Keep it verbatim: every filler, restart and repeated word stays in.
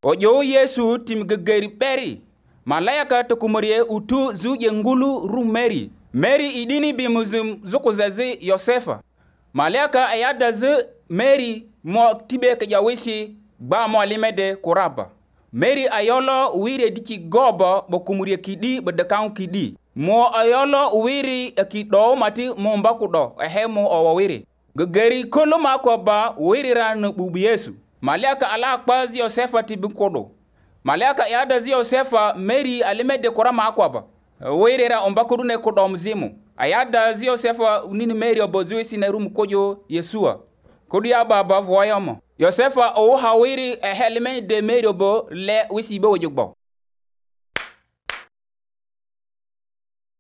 Ojo Yesu tim gegeri beri. Malaya to kumorie utu zuje ngulu ru Mary. Mary idini bimuzum zukuzazi Yosefa. Malaya ayada zu Mary mo tibe kajawisi ba mo alimede kuraba. Mary ayolo wire diki gobo bo kumurie kidi bo dekang kidi. Mo ayolo wiri akido mati mo mbakudo ehemu owawiri. Gegeri kolo makoba wiri ran bubu Yesu. Malaya ala kpazi Yosefa tibikodo. Malaya yada zi Yosefa Mary alimede kurama akwaba. Wiri ra ombakudu ne kudo mzimu. Ayada zi Yosefa unini Mary obozuisi na rumu kojo Yesua. Kodi ya baba voyamo. Yosefa o hawiri ehelime de Mary obo le wisi bo jugbo.